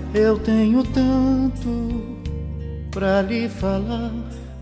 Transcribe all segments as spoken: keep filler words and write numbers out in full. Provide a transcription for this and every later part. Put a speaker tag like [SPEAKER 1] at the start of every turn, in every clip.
[SPEAKER 1] Eu tenho tanto pra lhe falar,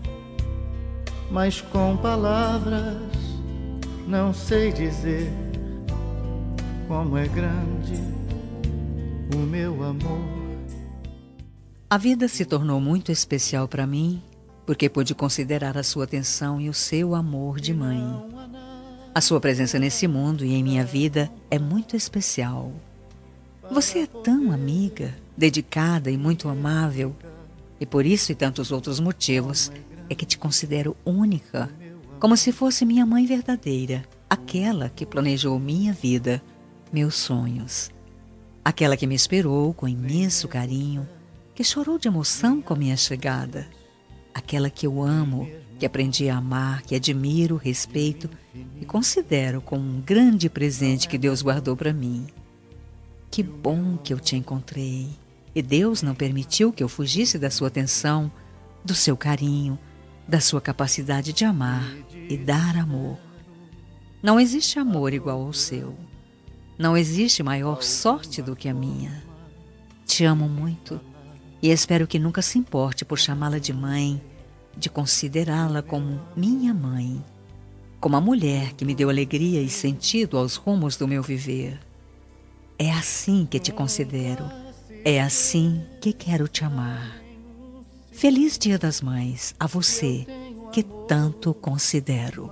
[SPEAKER 1] mas com palavras não sei dizer como é grande o meu amor.
[SPEAKER 2] A vida se tornou muito especial para mim porque pude considerar a sua atenção e o seu amor de mãe. A sua presença nesse mundo e em minha vida é muito especial. Você é tão amiga, dedicada e muito amável, e por isso e tantos outros motivos é que te considero única, como se fosse minha mãe verdadeira, aquela que planejou minha vida, meus sonhos, aquela que me esperou com imenso carinho, que chorou de emoção com minha chegada, aquela que eu amo, que aprendi a amar, que admiro, respeito e considero como um grande presente que Deus guardou para mim. Que bom que eu te encontrei, e Deus não permitiu que eu fugisse da sua atenção, do seu carinho, da sua capacidade de amar e dar amor. Não existe amor igual ao seu. Não existe maior sorte do que a minha. Te amo muito e espero que nunca se importe por chamá-la de mãe, de considerá-la como minha mãe, como a mulher que me deu alegria e sentido aos rumos do meu viver. É assim que te considero, é assim que quero te amar. Feliz Dia das Mães a você, que tanto considero.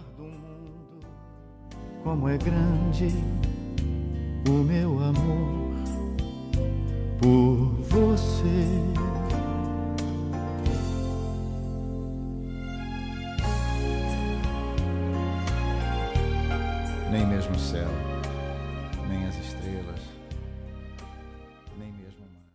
[SPEAKER 1] Como é grande o meu amor por você. Nem mesmo o céu, nem as estrelas, nem mesmo